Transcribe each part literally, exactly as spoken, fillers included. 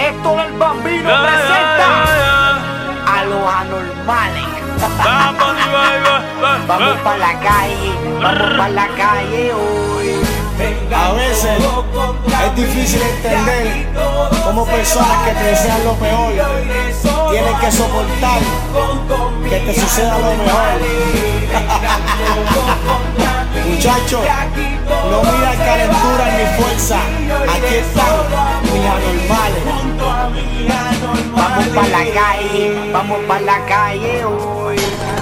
Héctor el Bambino yeah, presenta yeah, yeah, yeah. a los anormales. Vamos pa' la calle, vamos pa' la calle hoy. A veces es difícil entender cómo personas que te desean lo peor tienen que soportar que te suceda lo mejor. Muchachos, no miran calentura ni fuerza. Aquí están mis anormales. Vamos pa' la calle, vamos pa' la calle hoy.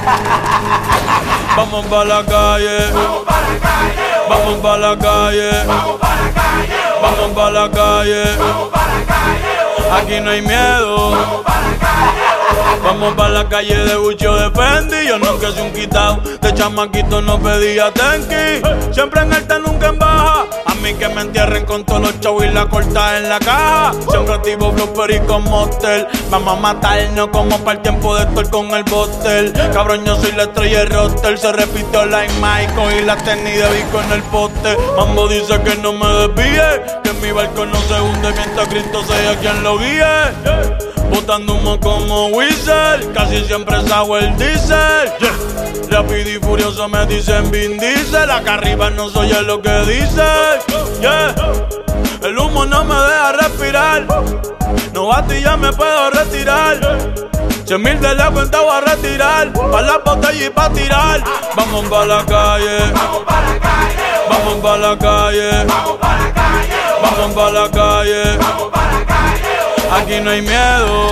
Vamos pa' la calle, vamos pa' la calle, vamos pa' la calle, vamos pa' la calle, vamos pa' la calle, vamos pa' la calle. Aquí no hay miedo. Vamos pa' la calle. Vamos pa' la calle de Gucci o de Fendi. Yo no que soy un quitao, de chamaquito no pedía tenki. Siempre en alta, nunca en baja. A mí que me entierren con todos los chavos y la corta en la caja. Siempre activo, flopper y con motel. Vamos a matarnos como para el tiempo de estar con el botel. Cabrón, yo soy la estrella del roster. Se repitió la en Michael y la tenis de Vico en el poste. Mambo dice que no me desvíe, que mi barco no se hunde mientras Cristo sea quien lo guíe. Botando humo como Whistle, casi siempre sabe el diesel. Yeah. Rápido y furioso me dicen Vin Diesel. Acá arriba no soy es lo que dice. Yeah. El humo no me deja respirar. No bate y ya me puedo retirar. Cien mil de la cuenta voy a retirar. Pa' la botella y pa' tirar. Vamos pa' la calle, vamos pa' la calle, vamos pa' la calle, vamos pa' la calle, vamos pa' la calle, vamos pa' la calle. Aquí no hay miedo.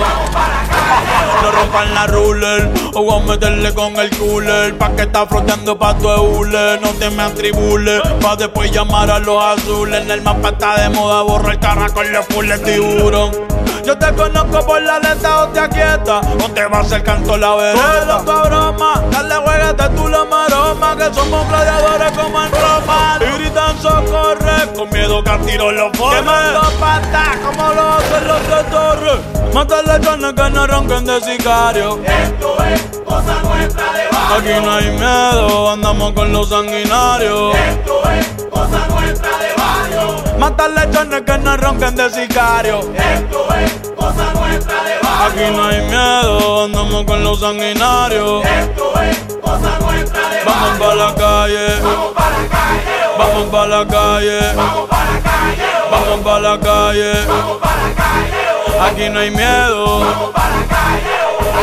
No rompan la ruler, o voy a meterle con el cooler. Pa' que está froteando pa' tu hule. No te me atribules, pa' después llamar a los azules. En el mapa está de moda, borra el carro con los full tiburón. Yo te conozco por la letra o te aquieta, o te va a hacer canto la vereda. Tu broma, dale jueguete tú la maroma, que somos gladiadores como en Roma. Y gritan socorre, con miedo que al tiro los forres. Quemando patas como los hacen los tres torres. Mata lechones que no ronquen de sicario. Esto es cosa nuestra de barrio. Aquí no hay miedo, andamos con los sanguinarios. Esto es cosa nuestra de barrio. Mata lechones que no ronquen de sicario. Esto es cosa nuestra de barrio. Aquí no hay miedo, andamos con los sanguinarios. Esto es cosa nuestra de barrio. Vamos pa' la calle, vamos pa' la calle, vamos pa' la calle, vamos pa' la calle, vamos pa' la calle. vamos pa' la calle. Aquí no hay miedo. Vamos pa' la calle.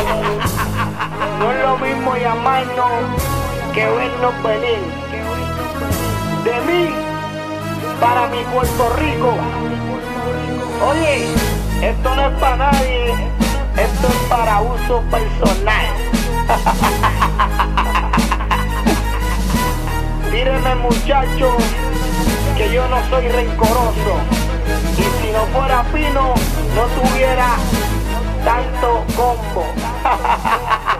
No es lo mismo llamarnos que vernos venir. De mí para mi Puerto Rico. Oye, esto no es para nadie, esto es para uso personal. Tírenme, muchachos, que yo no soy rencoroso. Y si no fuera fino, no tuviera tanto combo.